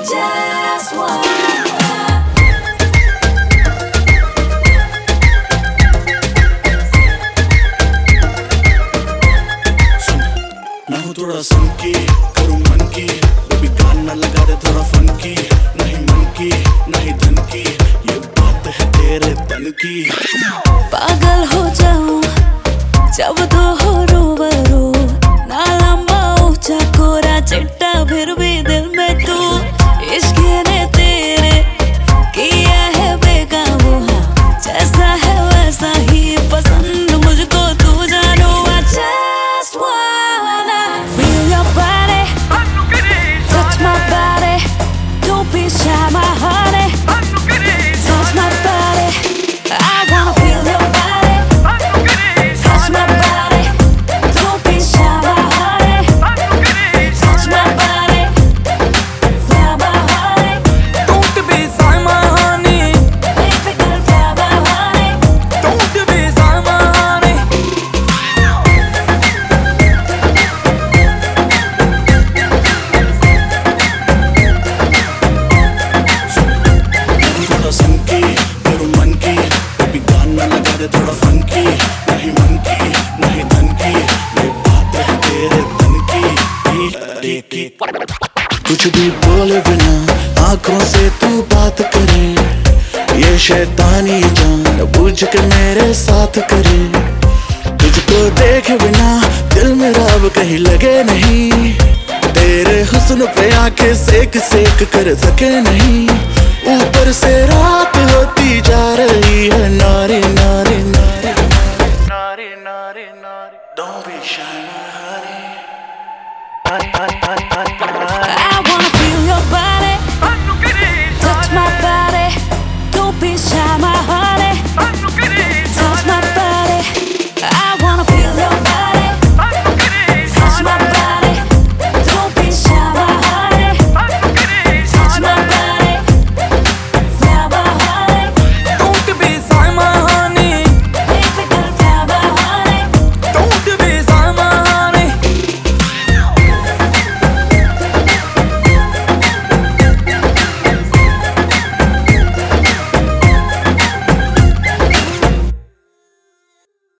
just wanna. मैं हूँ थोड़ा संकी, करूँ मन की, बेबी गाना लगा दे थोड़ा फंकी, नहीं मन की नहीं धन की, ये बात है तेरे तन की। पागल हो जाऊं जब तो हो रूबरू, ना लंबा ऊंचा कोरा चिट्टा फिर भी दिल में तू। इश्क ने तेरे किया है बेकाबू, हाँ जैसा है वैसा ही पसंद मुझको तू जानू। I just wanna feel your body, touch my body, don't be shy my honey, touch my body, I wanna feel your body, touch my body, don't be shy my honey, touch my body, feel my honey, Don't be shy my honey, baby girl feel my honey. don't be shy my honey. थोड़ा संकी, करूँ मन की, baby गाना लगा दे थोड़ा funky, नहीं मन की नहीं धन की, ये बात है तेरे तन की। कुछ भी बोले बिना आंखों से तू बात करे, ये शैतानी जान बूझ के मेरे साथ करे। तुझको देखे बिना दिल मेरा अब कहीं लगे नहीं, तेरे हुस्न पे आके सेक सेक कर सके नहीं। ऊपर से रात होती जा रही है नारी नारी नारी नारी नारी नारी। Don't be shy my honey, honey honey honey honey honey। I wanna feel your body, touch my body, don't be shy